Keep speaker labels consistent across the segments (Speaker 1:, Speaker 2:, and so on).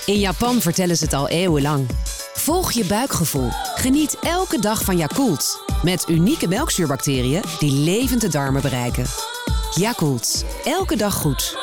Speaker 1: In Japan vertellen ze het al eeuwenlang. Volg je buikgevoel. Geniet elke dag van Yakult. Met unieke melkzuurbacteriën die levend de darmen bereiken. Yakult. Elke dag goed.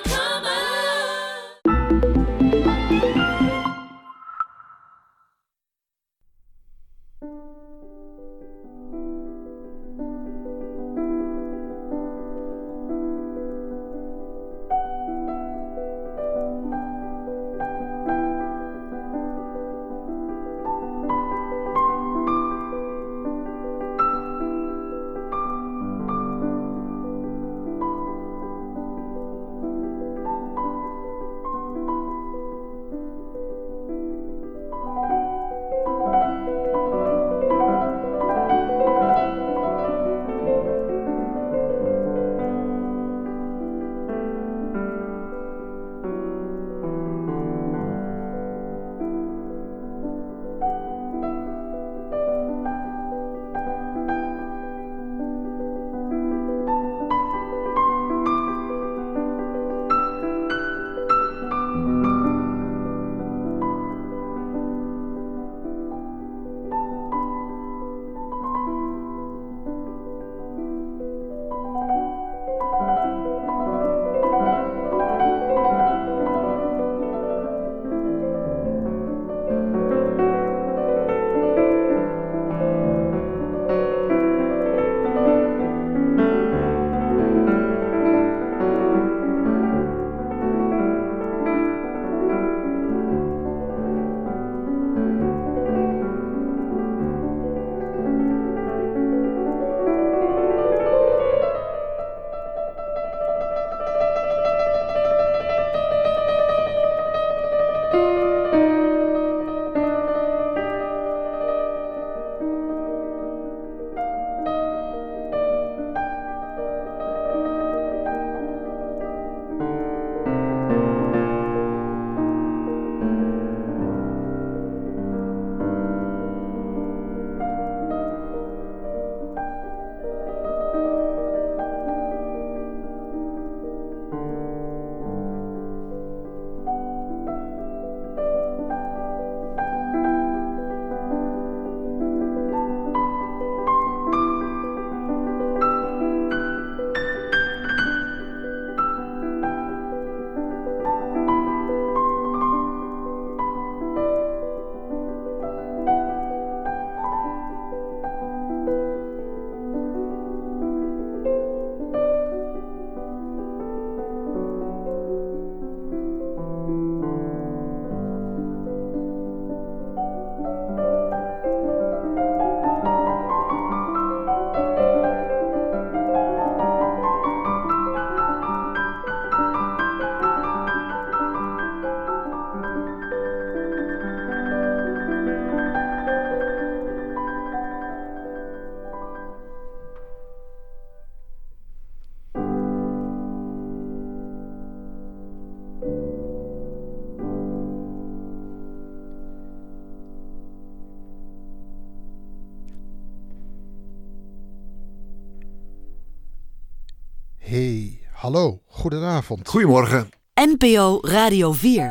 Speaker 2: Hey, hallo, goedenavond.
Speaker 3: Goedemorgen.
Speaker 4: NPO Radio 4.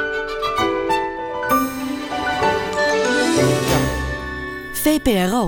Speaker 4: VPRO.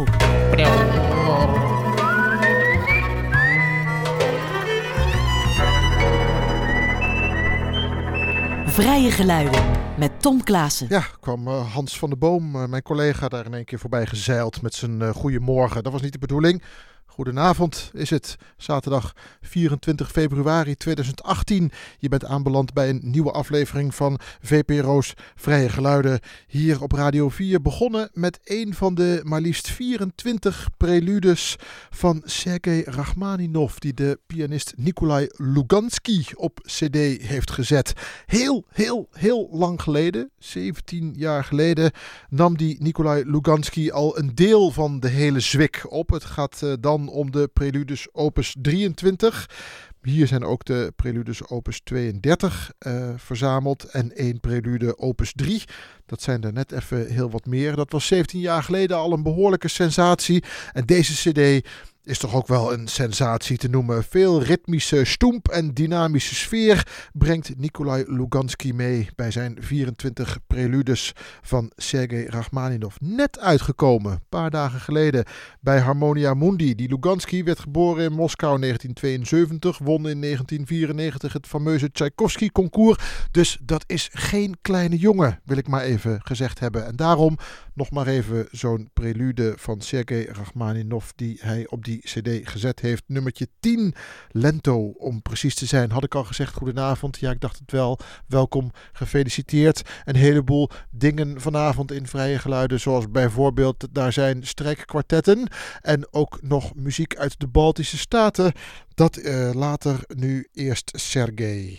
Speaker 4: Vrije geluiden met Tom Klaassen.
Speaker 2: Ja, kwam Hans van der Boom, mijn collega, daar in één keer voorbij gezeild met zijn goeiemorgen. Dat was niet de bedoeling. Goedenavond is het, zaterdag 24 februari 2018. Je bent aanbeland bij een nieuwe aflevering van VPRO's Vrije Geluiden hier op Radio 4. Begonnen met een van de maar liefst 24 preludes van Sergei Rachmaninov, die de pianist Nikolai Lugansky op cd heeft gezet. Heel lang geleden, 17 jaar geleden, nam die Nikolai Lugansky al een deel van de hele zwik op. Het gaat dan om de preludes opus 23. Hier zijn ook de preludes opus 32 verzameld en 1 prelude opus 3. Dat zijn er net even heel wat meer. Dat was 17 jaar geleden al een behoorlijke sensatie. En deze cd is toch ook wel een sensatie te noemen. Veel ritmische stoemp en dynamische sfeer brengt Nikolai Luganski mee bij zijn 24 preludes van Sergei Rachmaninov. Net uitgekomen, een paar dagen geleden bij Harmonia Mundi. Die Luganski werd geboren in Moskou in 1972, won in 1994 het fameuze Tchaikovsky-concours. Dus dat is geen kleine jongen, wil ik maar even gezegd hebben. En daarom nog maar even zo'n prelude van Sergei Rachmaninov die hij op die cd gezet heeft. Nummertje 10, Lento om precies te zijn. Had ik al gezegd, goedenavond. Ja, ik dacht het wel. Welkom, gefeliciteerd. Een heleboel dingen vanavond in Vrije Geluiden, zoals bijvoorbeeld daar zijn strijkkwartetten en ook nog muziek uit de Baltische Staten. Dat later, nu eerst Sergei.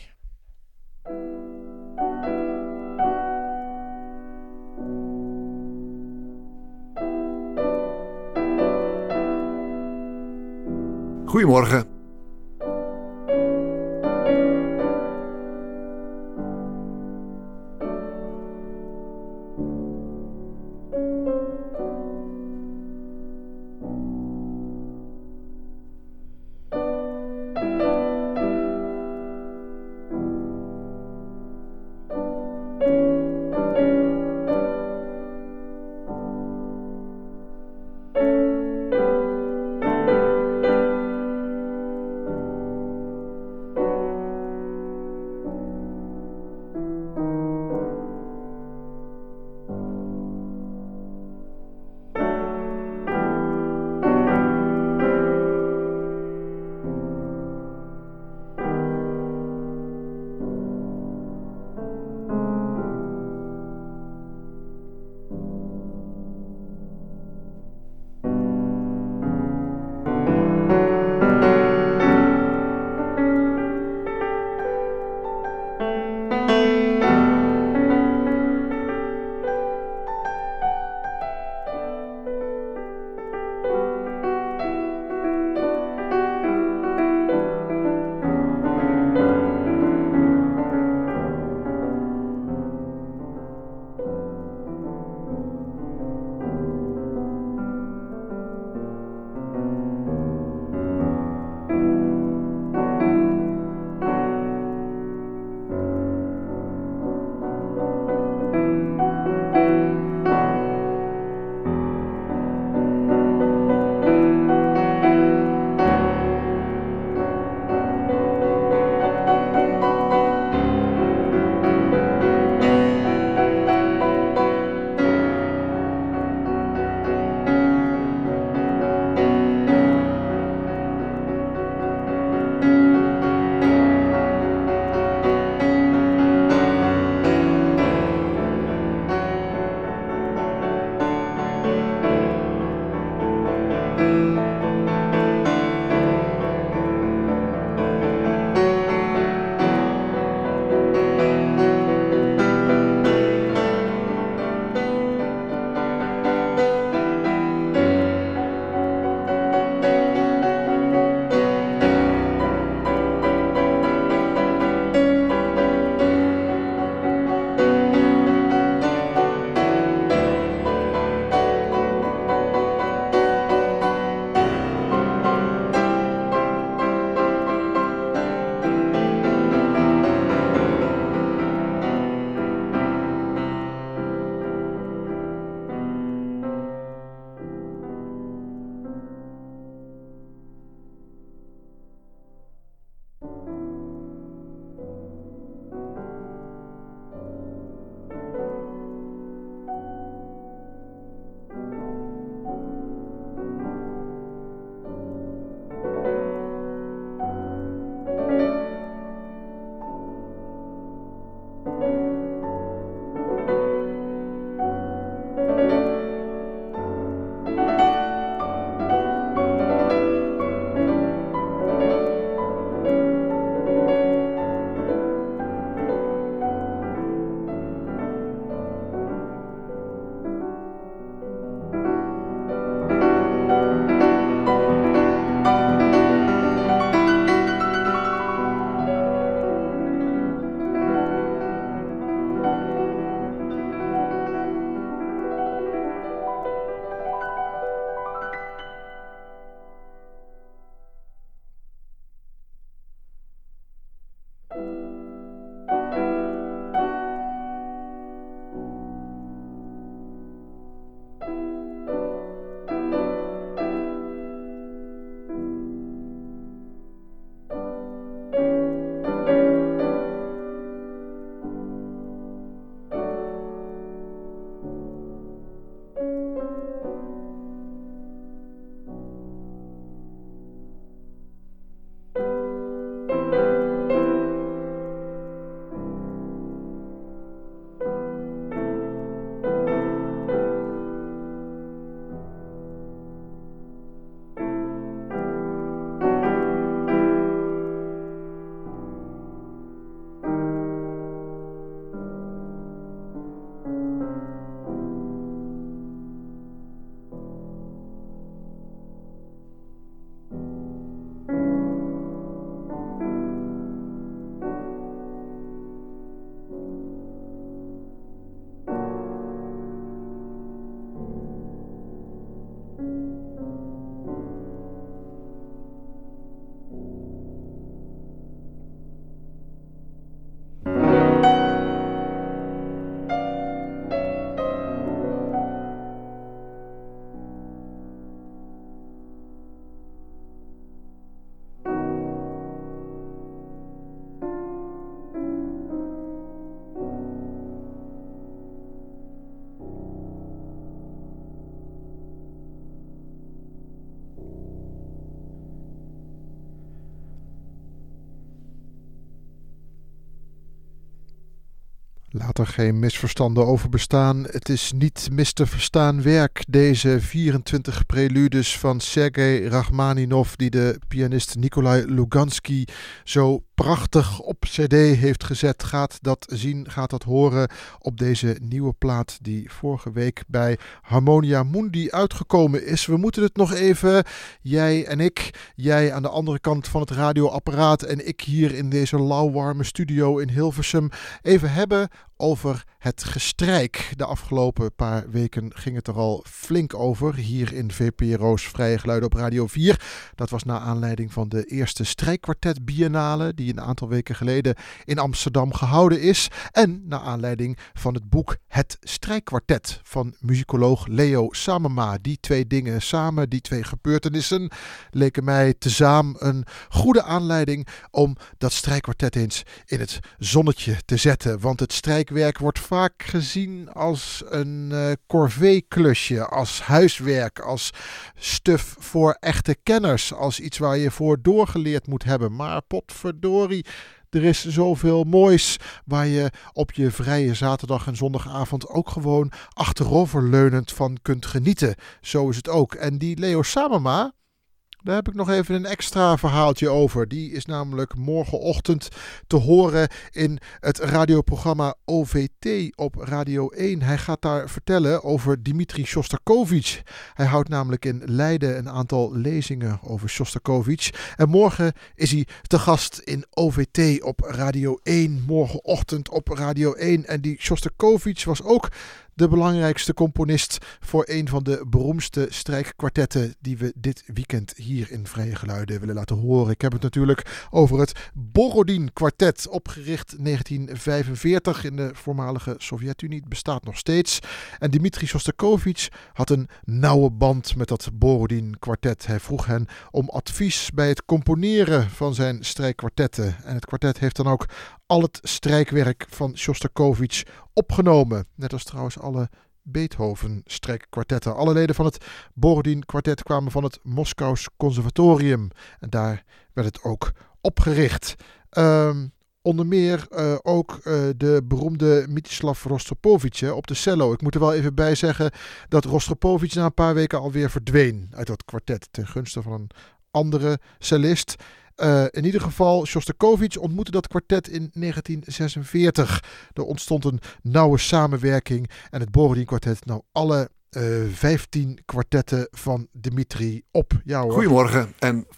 Speaker 3: Goedemorgen.
Speaker 2: Laat er geen misverstanden over bestaan. Het is niet mis te verstaan werk, deze 24 preludes van Sergei Rachmaninov, die de pianist Nikolai Lugansky zo prachtig op cd heeft gezet. Gaat dat zien, gaat dat horen op deze nieuwe plaat die vorige week bij Harmonia Mundi uitgekomen is. We moeten het nog even, jij en ik, jij aan de andere kant van het radioapparaat en ik hier in deze lauwwarme studio in Hilversum, even hebben over het gestrijk. De afgelopen paar weken ging het er al flink over hier in VPRO's Vrije Geluiden op Radio 4. Dat was naar aanleiding van de eerste strijkkwartet biennale die een aantal weken geleden in Amsterdam gehouden is. En naar aanleiding van het boek Het Strijkkwartet van muzikoloog Leo Samema. Die twee dingen samen, die twee gebeurtenissen, leken mij tezamen een goede aanleiding om dat strijkkwartet eens in het zonnetje te zetten. Want het strijkwerk wordt vaak gezien als een corvée-klusje, als huiswerk, als stuf voor echte kenners, als iets waar je voor doorgeleerd moet hebben. Maar potverdorie, er is zoveel moois waar je op je vrije zaterdag en zondagavond ook gewoon achteroverleunend van kunt genieten. Zo is het ook. En die Leo Samema, daar heb ik nog even een extra verhaaltje over. Die is namelijk morgenochtend te horen in het radioprogramma OVT op Radio 1. Hij gaat daar vertellen over Dmitri Shostakovich. Hij houdt namelijk in Leiden een aantal lezingen over Shostakovich. En morgen is hij te gast in OVT op Radio 1. Morgenochtend op Radio 1. En die Shostakovich was ook de belangrijkste componist voor een van de beroemdste strijkkwartetten die we dit weekend hier in Vrije Geluiden willen laten horen. Ik heb het natuurlijk over het Borodin-kwartet, opgericht 1945 in de voormalige Sovjet-Unie. Het bestaat nog steeds. En Dmitri Shostakovich had een nauwe band met dat Borodin-kwartet. Hij vroeg hen om advies bij het componeren van zijn strijkkwartetten. En het kwartet heeft dan ook al het strijkwerk van Shostakovich opgenomen. Net als trouwens alle Beethoven-strijkkwartetten. Alle leden van het Borodin-kwartet kwamen van het Moskous Conservatorium. En daar werd het ook opgericht. Onder meer ook de beroemde Mstislav Rostropovich op de cello. Ik moet er wel even bij zeggen dat Rostropovich na een paar weken alweer verdween uit dat kwartet ten gunste van een andere cellist. In ieder geval, Shostakovich ontmoette dat kwartet in 1946. Er ontstond een nauwe samenwerking en het Borodin-kwartet nou alle 15 kwartetten van Dmitri op. Ja, hoor.
Speaker 3: Goedemorgen en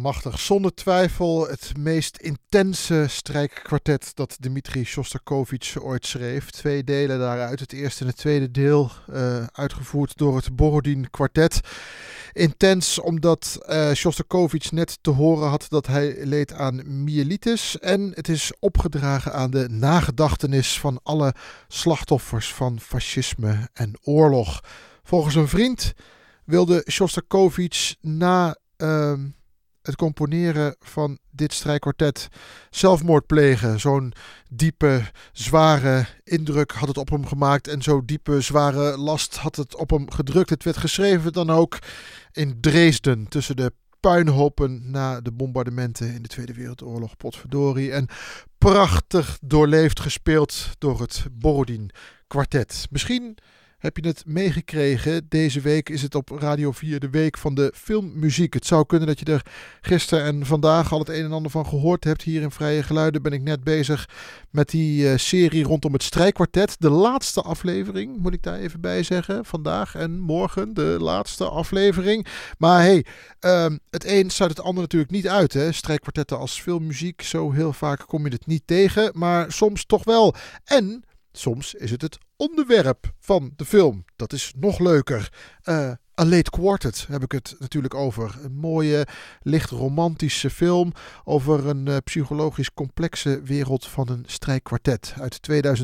Speaker 2: machtig. Zonder twijfel het meest intense strijkkwartet dat Dmitri Shostakovich ooit schreef. 2 delen daaruit. Het eerste en het tweede deel uitgevoerd door het Borodin kwartet. Intens omdat Shostakovich net te horen had dat hij leed aan myelitis. En het is opgedragen aan de nagedachtenis van alle slachtoffers van fascisme en oorlog. Volgens een vriend wilde Shostakovich na het componeren van dit strijkkwartet zelfmoord plegen. Zo'n diepe, zware indruk had het op hem gemaakt en zo'n diepe, zware last had het op hem gedrukt. Het werd geschreven dan ook in Dresden tussen de puinhopen na de bombardementen in de Tweede Wereldoorlog, potverdorie. En prachtig doorleefd gespeeld door het Borodin kwartet. Misschien heb je het meegekregen? Deze week is het op Radio 4 de week van de filmmuziek. Het zou kunnen dat je er gisteren en vandaag al het een en ander van gehoord hebt. Hier in Vrije Geluiden ben ik net bezig met die serie rondom het strijkkwartet. De laatste aflevering, moet ik daar even bij zeggen. Vandaag en morgen de laatste aflevering. Maar hey, het een sluit het ander natuurlijk niet uit. Hè? Strijkkwartetten als filmmuziek, zo heel vaak kom je het niet tegen. Maar soms toch wel. En soms is het onderwerp van de film. Dat is nog leuker. A Late Quartet heb ik het natuurlijk over. Een mooie, licht romantische film over een psychologisch complexe wereld van een strijkkwartet. Uit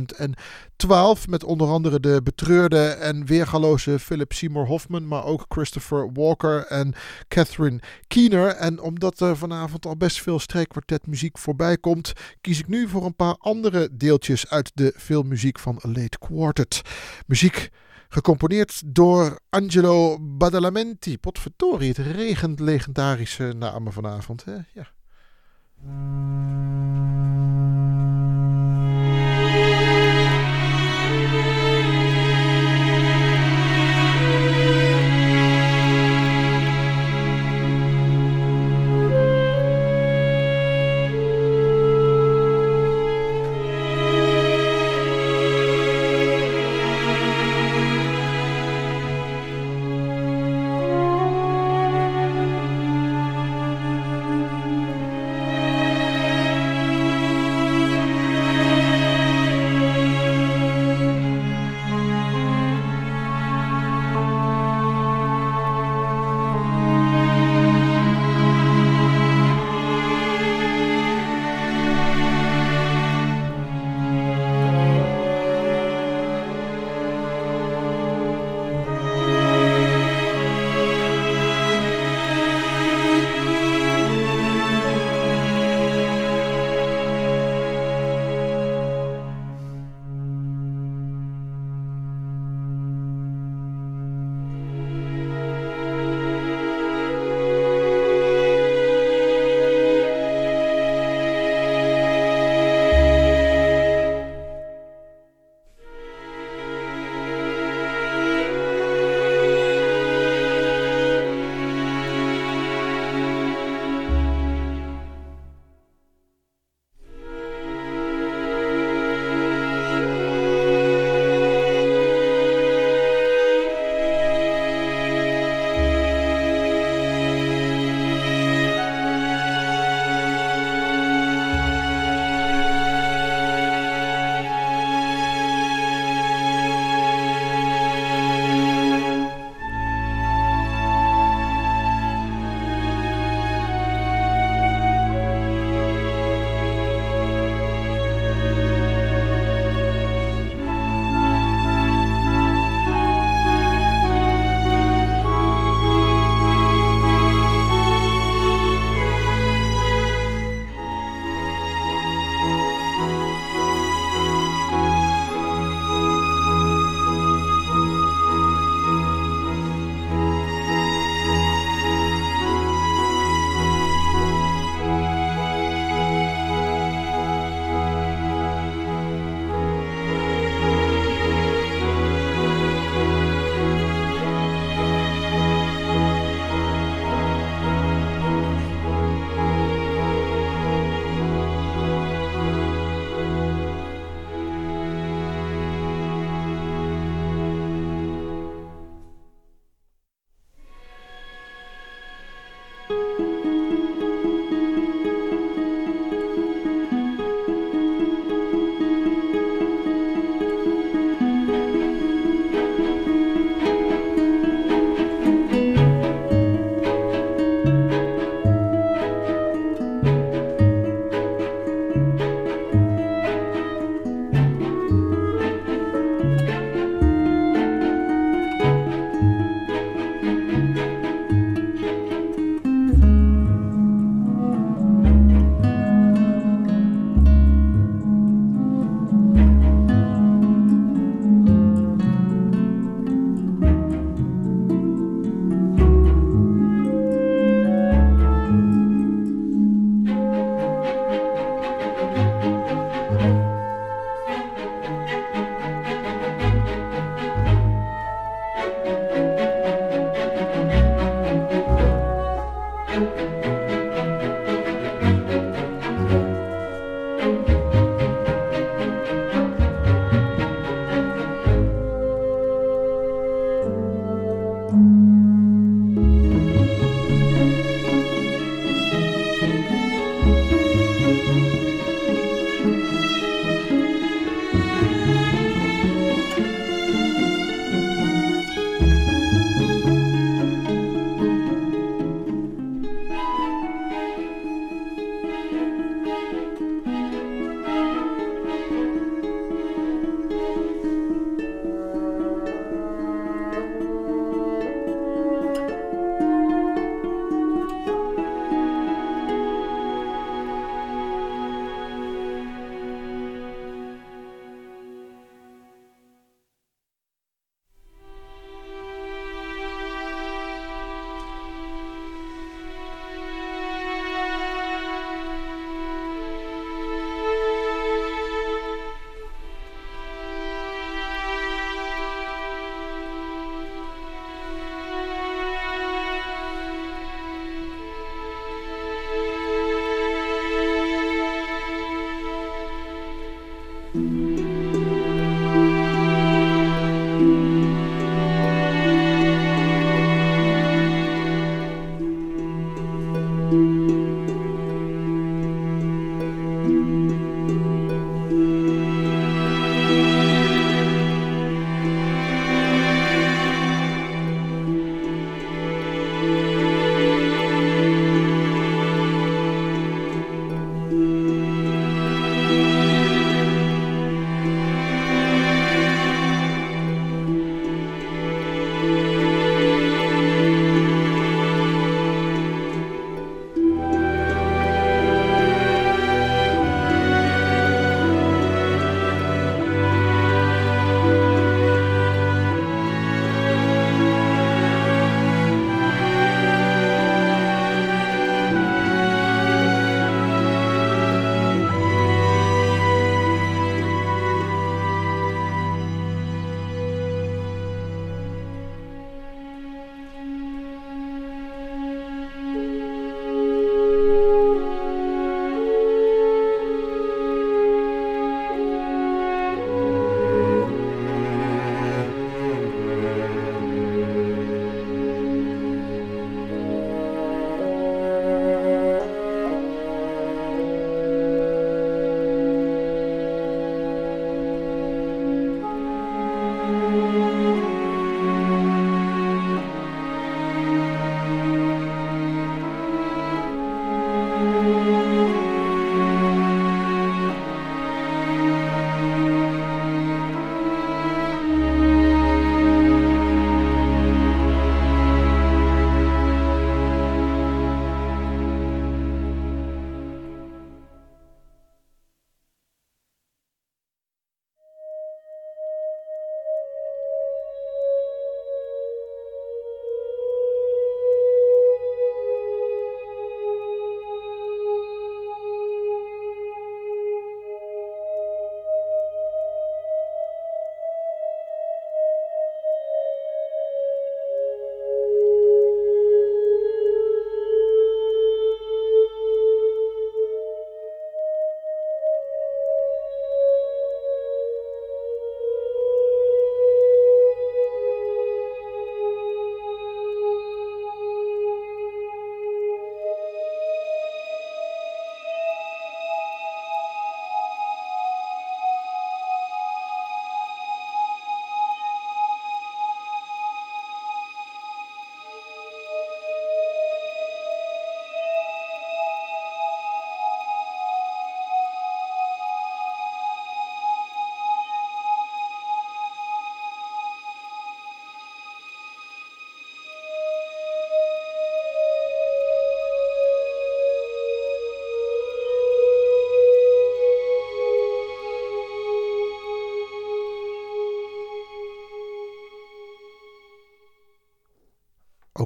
Speaker 2: 2012 met onder andere de betreurde en weergaloze Philip Seymour Hoffman, maar ook Christopher Walker en Catherine Keener. En omdat er vanavond al best veel strijkkwartetmuziek voorbij komt, kies ik nu voor een paar andere deeltjes uit de filmmuziek van A Late Quartet. Muziek gecomponeerd door Angelo Badalamenti. Potverdorie, het regent legendarische namen vanavond. Hè? Ja.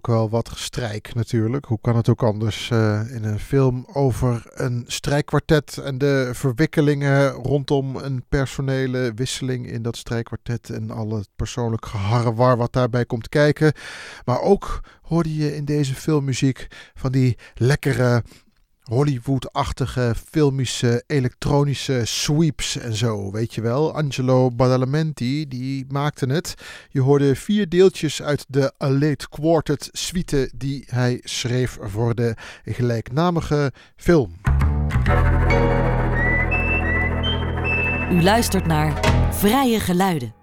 Speaker 2: ook wel wat gestrijk natuurlijk. Hoe kan het ook anders in een film over een strijkkwartet en de verwikkelingen rondom een personele wisseling in dat strijkkwartet en al het persoonlijk geharrewar wat daarbij komt kijken. Maar ook hoorde je in deze filmmuziek van die lekkere Hollywood-achtige, filmische, elektronische sweeps en zo, weet je wel. Angelo Badalamenti, die maakte het. Je hoorde 4 deeltjes uit de A Late Quartet suite die hij schreef voor de gelijknamige film.
Speaker 4: U luistert naar Vrije Geluiden.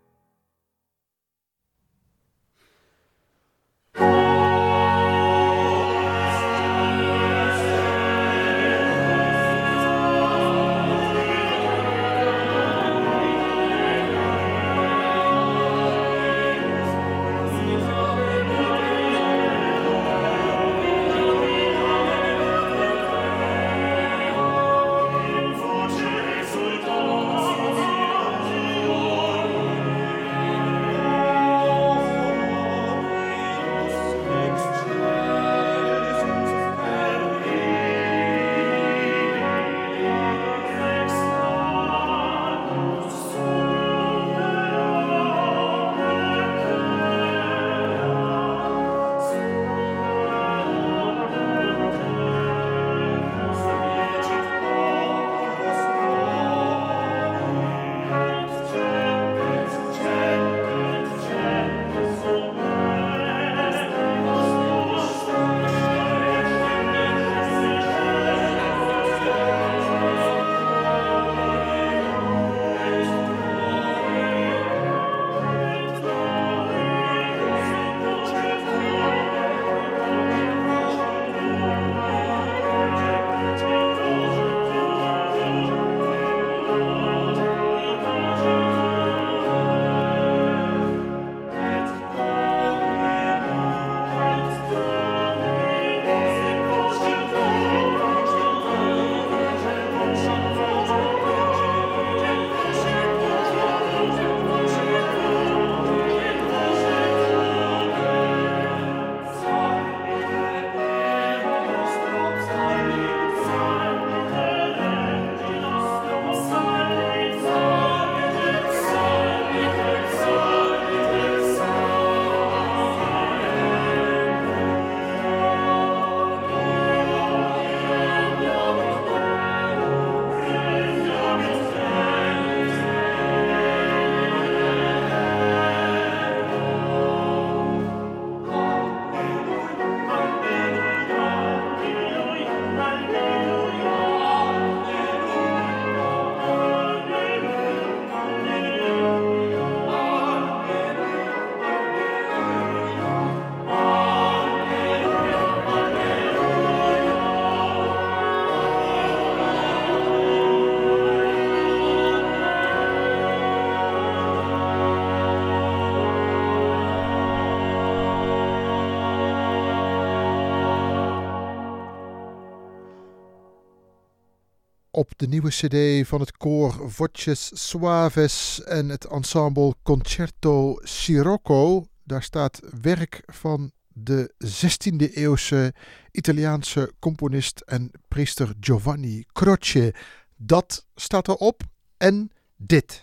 Speaker 2: Op de nieuwe cd van het koor Voces Suaves en het ensemble Concerto Sirocco, daar staat werk van de 16e eeuwse Italiaanse componist en priester Giovanni Croce. Dat staat erop en dit.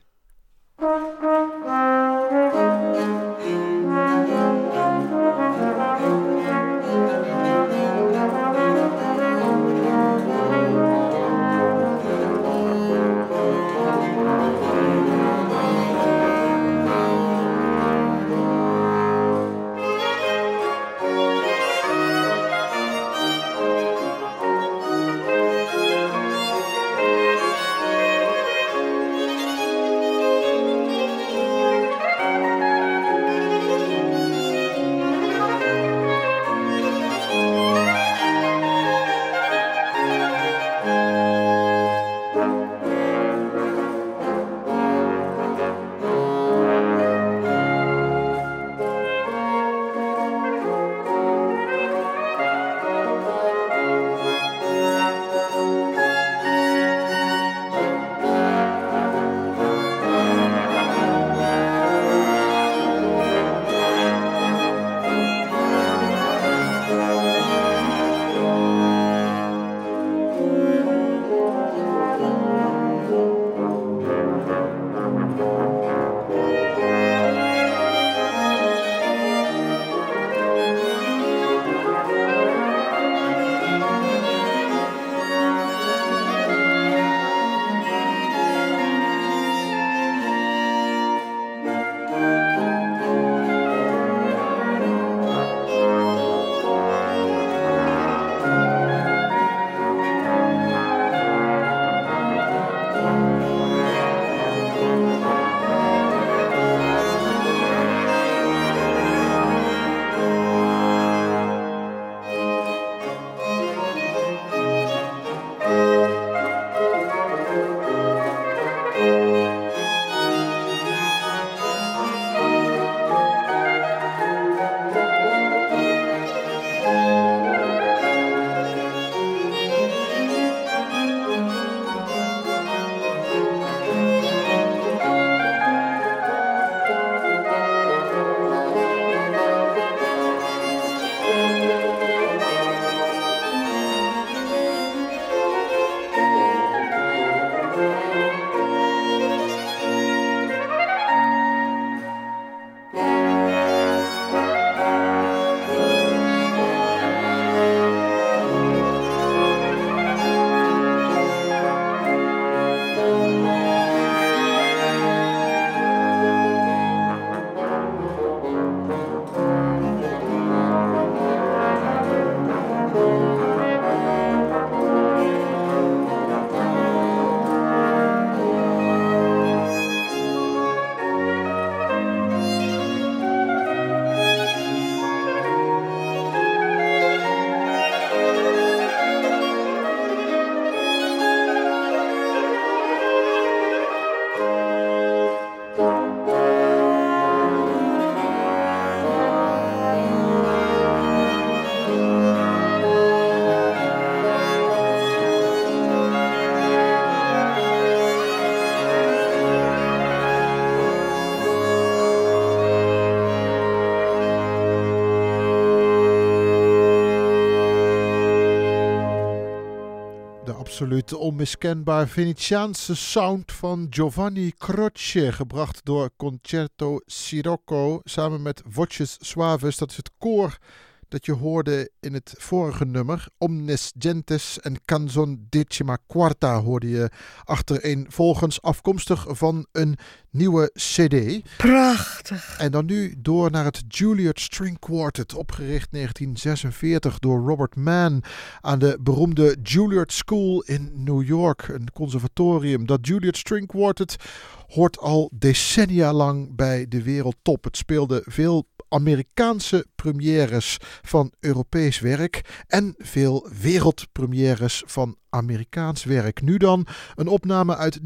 Speaker 2: Absoluut onmiskenbaar Venetiaanse sound van Giovanni Croce, gebracht door Concerto Sirocco samen met Voces Suaves. Dat is het koor dat je hoorde in het vorige nummer. Omnes Gentes en Canzon Decima Quarta hoorde je achtereenvolgens, afkomstig van een nieuwe cd.
Speaker 5: Prachtig.
Speaker 2: En dan nu door naar het Juilliard String Quartet, opgericht 1946 door Robert Mann aan de beroemde Juilliard School in New York, een conservatorium. Dat Juilliard String Quartet hoort al decennia lang bij de wereldtop. Het speelde veel Amerikaanse premières van Europees werk en veel wereldpremières van Amerikaans werk. Nu dan een opname uit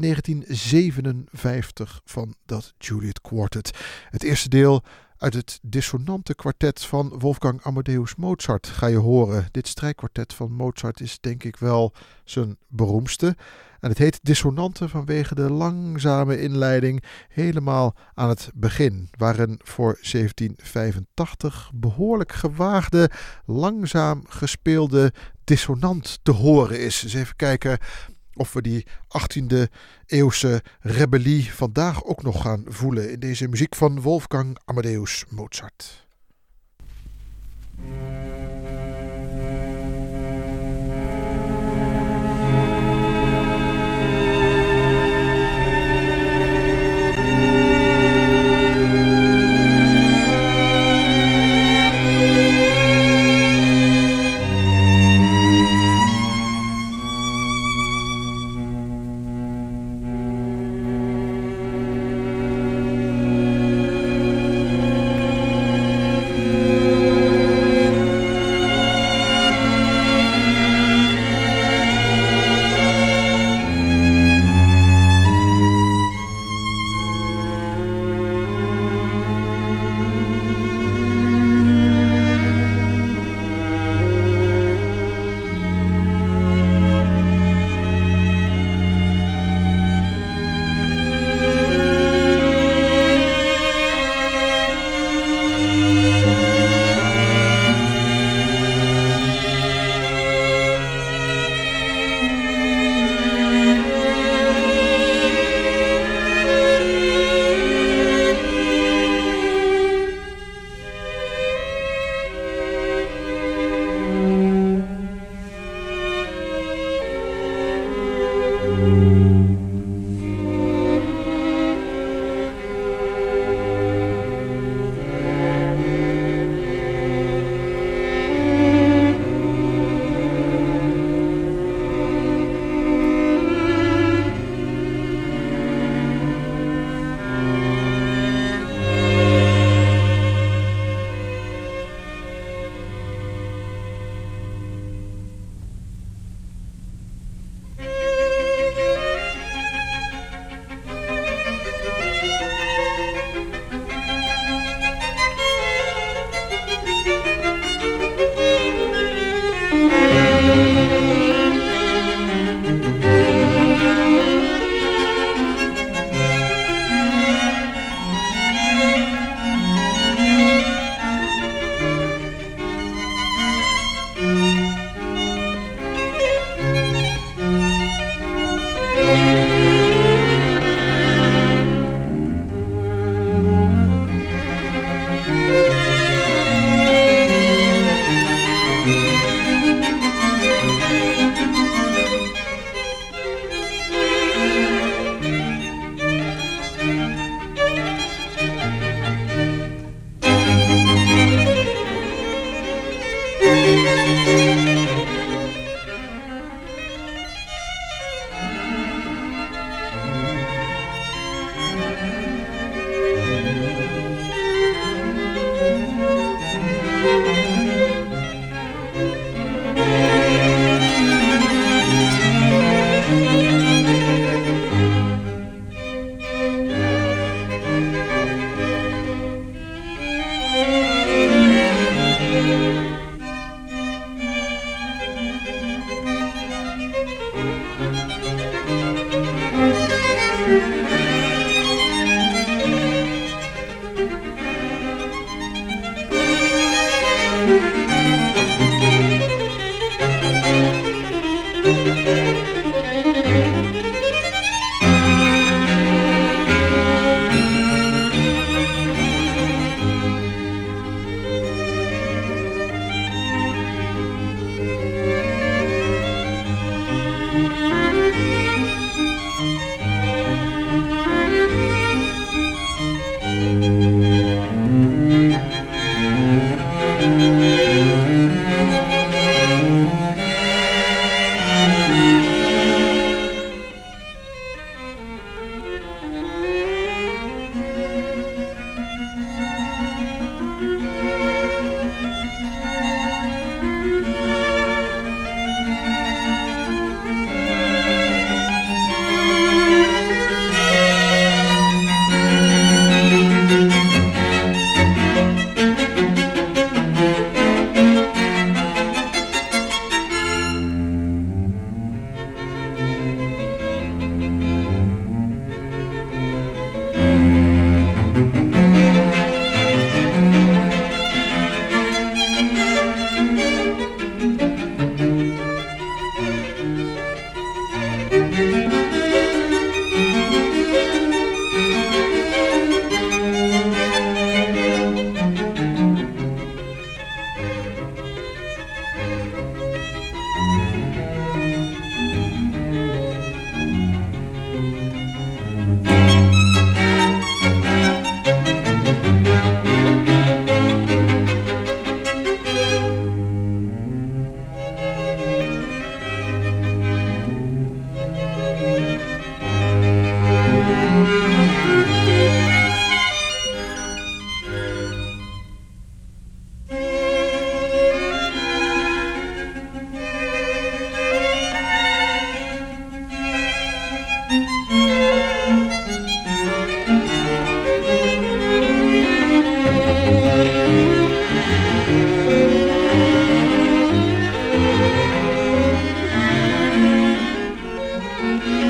Speaker 2: 1957 van dat Juilliard Quartet. Het eerste deel uit het dissonante kwartet van Wolfgang Amadeus Mozart ga je horen. Dit strijkkwartet van Mozart is denk ik wel zijn beroemdste. En het heet dissonante vanwege de langzame inleiding helemaal aan het begin, waarin voor 1785 behoorlijk gewaagde, langzaam gespeelde dissonant te horen is. Dus even kijken of we die 18e eeuwse rebellie vandaag ook nog gaan voelen in deze muziek van Wolfgang Amadeus Mozart.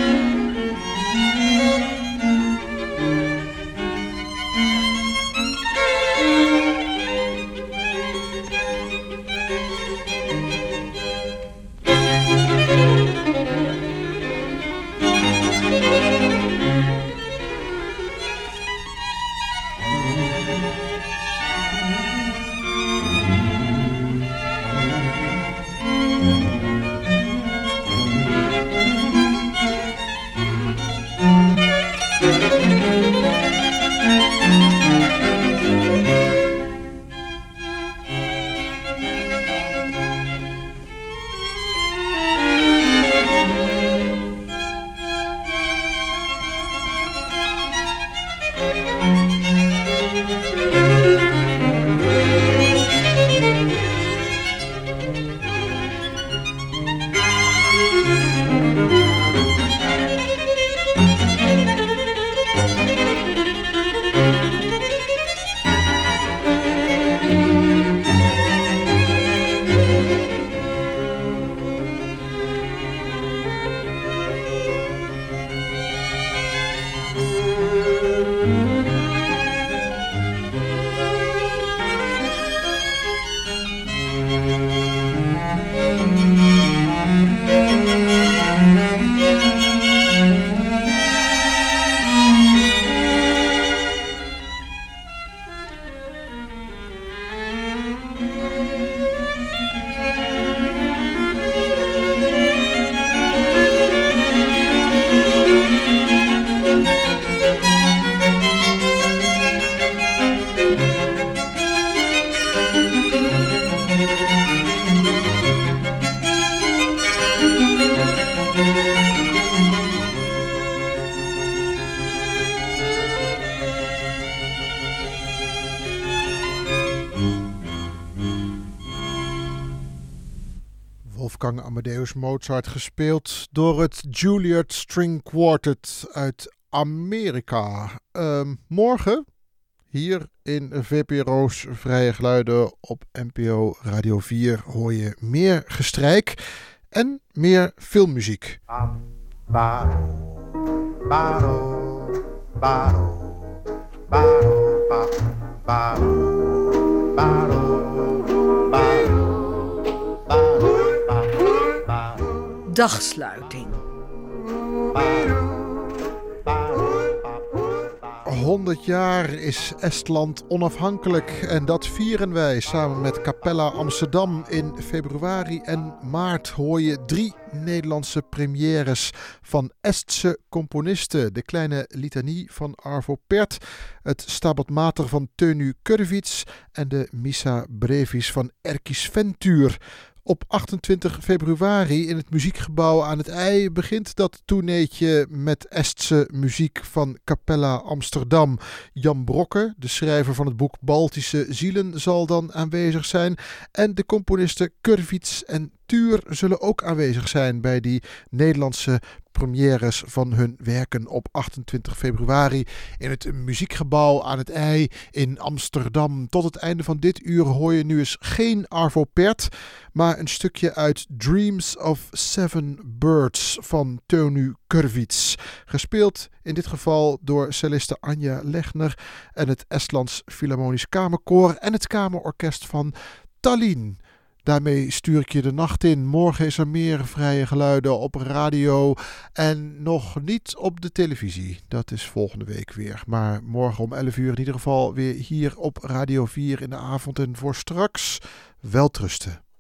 Speaker 2: Wolfgang Amadeus Mozart, gespeeld door het Juilliard String Quartet uit Amerika. Morgen hier in VPRO's Vrije Geluiden op NPO Radio 4 hoor je meer gestrijk en meer filmmuziek.
Speaker 5: Dagsluiting.
Speaker 2: 100 jaar is Estland onafhankelijk en dat vieren wij samen met Capella Amsterdam. In februari en maart hoor je 3 Nederlandse premières van Estse componisten. De kleine litanie van Arvo Pärt, het Stabat Mater van Teunu Kurvits en de Missa Brevis van Erkki Sventuur. Op 28 februari in het muziekgebouw aan het IJ begint dat tourneetje met Estse muziek van Capella Amsterdam. Jan Brokke, de schrijver van het boek Baltische Zielen, zal dan aanwezig zijn. En de componisten Kurvits en Tuur zullen ook aanwezig zijn bij die Nederlandse premières van hun werken op 28 februari in het muziekgebouw aan het IJ in Amsterdam. Tot het einde van dit uur hoor je nu eens geen Arvo Pärt, maar een stukje uit Dreams of Seven Birds van Teunu Kurvits. Gespeeld in dit geval door celliste Anja Legner en het Estlands Philharmonisch Kamerkoor en het Kamerorkest van Tallinn. Daarmee stuur ik je de nacht in. Morgen is er meer Vrije Geluiden op radio en nog niet op de televisie. Dat is volgende week weer. Maar morgen om 11 uur in ieder geval weer hier op Radio 4 in de avond. En voor straks welterusten.